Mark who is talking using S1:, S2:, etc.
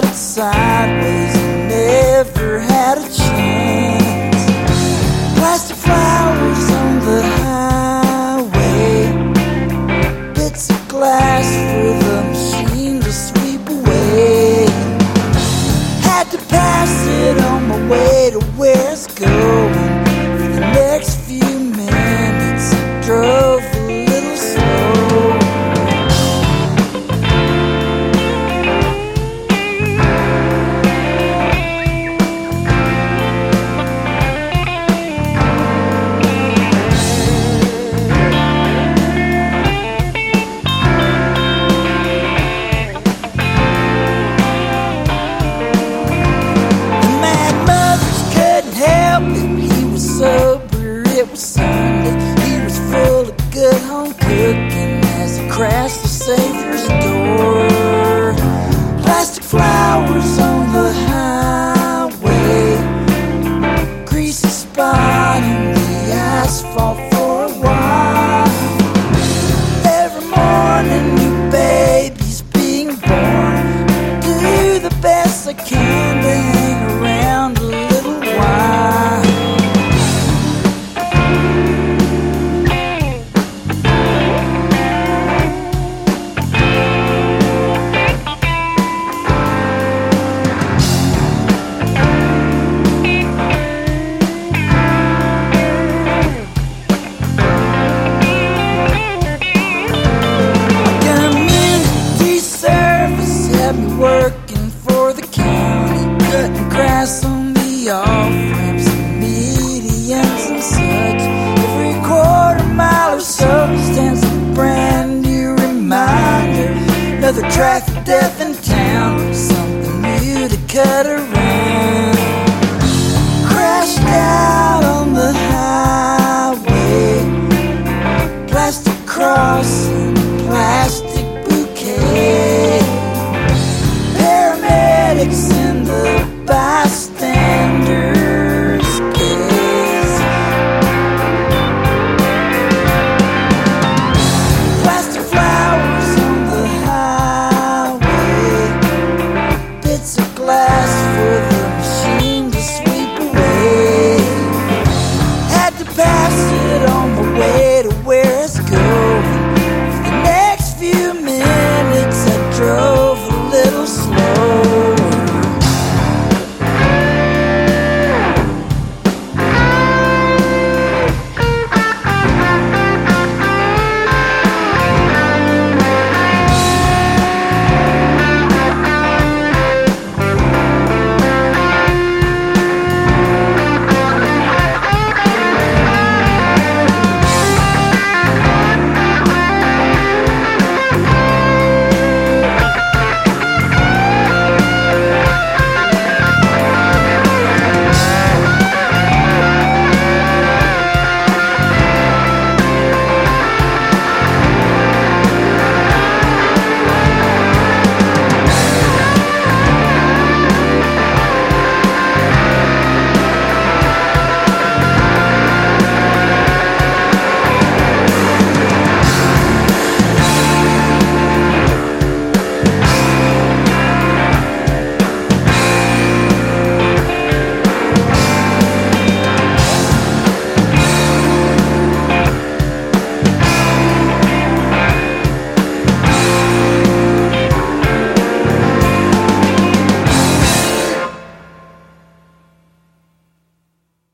S1: it sideways and never had a chance. Plastic flowers on the highway, bits of glass for the machine to sweep away. Had to pass it on my way to where it's going. For the next few minutes I drove a little slow. Sober, it was Sunday. He was full of good home cooking as he crashed the Savior's door. Plastic flowers on the highway, greasy spot in the asphalt for a while. Every morning new babies being born. Do the best I can to hang around a little while. Working for the county, cutting grass on the off-ramps and medians and such. Every quarter mile or so stands a brand new reminder. Another track of death in town, something new to cut around. Crashed out on the highway, plastic cross and plastic bouquet. Paramedics in the bystanders' gaze. Plastic flowers on the highway, bits of glass for